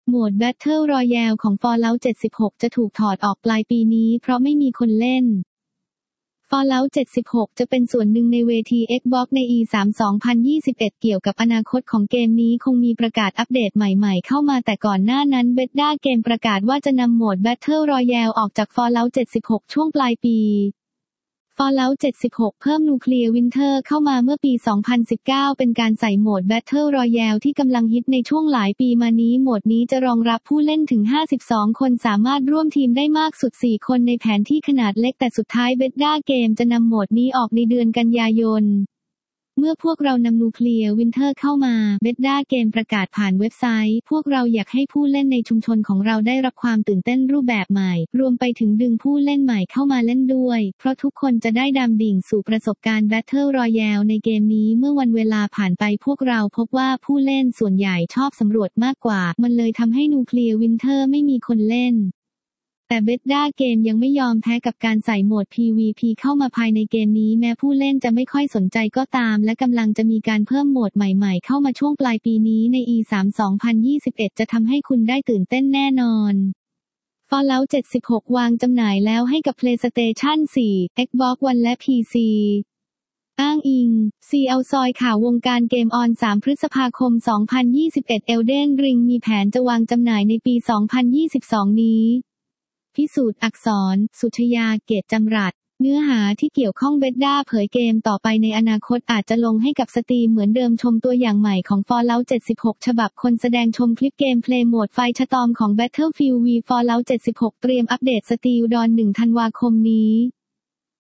โหมด Battle Royale ของ Fallout 76 จะถูกถอดออกปลายปีนี้เพราะไม่มีคนเล่น Fallout 76 จะเป็นส่วนหนึ่งในเวที Xbox ใน E3 2021 เกี่ยวกับอนาคตของเกมนี้คงมีประกาศอัปเดตใหม่ๆเข้ามาแต่ก่อนหน้านั้น Bethesda เกมประกาศว่าจะนำโหมด Battle Royale ออกจาก Fallout 76 ช่วงปลายปีFallout 76 เพิ่มนูเคลียร์วินเทอร์เข้ามาเมื่อปี 2019 เป็นการใส่โหมด Battle Royale ที่กำลังฮิตในช่วงหลายปีมานี้โหมดนี้จะรองรับผู้เล่นถึง 52 คนสามารถร่วมทีมได้มากสุด 4 คนในแผนที่ขนาดเล็กแต่สุดท้าย Bethesda เกมจะนำโหมดนี้ออกในเดือนกันยายนเมื่อพวกเรานำนูเคลียร์วินเทอร์เข้ามา Bethesda เกมประกาศผ่านเว็บไซต์พวกเราอยากให้ผู้เล่นในชุมชนของเราได้รับความตื่นเต้นรูปแบบใหม่รวมไปถึงดึงผู้เล่นใหม่เข้ามาเล่นด้วยเพราะทุกคนจะได้ดำดิ่งสู่ประสบการณ์ Battle Royale ในเกมนี้เมื่อวันเวลาผ่านไปพวกเราพบว่าผู้เล่นส่วนใหญ่ชอบสำรวจมากกว่ามันเลยทำให้นูเคลียร์วินเทอร์ไม่มีคนเล่นแต่ Bethesda เกมยังไม่ยอมแพ้กับการใส่โหมด PVP เข้ามาภายในเกมนี้แม้ผู้เล่นจะไม่ค่อยสนใจก็ตามและกำลังจะมีการเพิ่มโหมดใหม่ๆเข้ามาช่วงปลายปีนี้ใน E3 2021 จะทำให้คุณได้ตื่นเต้นแน่นอน Fallout 76 วางจำหน่ายแล้วให้กับ PlayStation 4, Xbox One และ PC อ้างอิง CL ซอยข่าววงการเกมออน 3 พฤษภาคม 2021 Elden Ring มีแผนจะวางจำหน่ายในปี 2022 นี้พิสูจน์อักษร สุชยา เกตจำรัดเนื้อหาที่เกี่ยวข้องBethesdaเผยเกมต่อไปในอนาคตอาจจะลงให้กับสตรีมเหมือนเดิมชมตัวอย่างใหม่ของ Fallout 76 ฉบับคนแสดงชมคลิปเกมเพลย์โหมดไฟชะตอมของ Battlefield V Fallout 76 เตรียมอัปเดตสตีลดอน 1 ธันวาคมนี้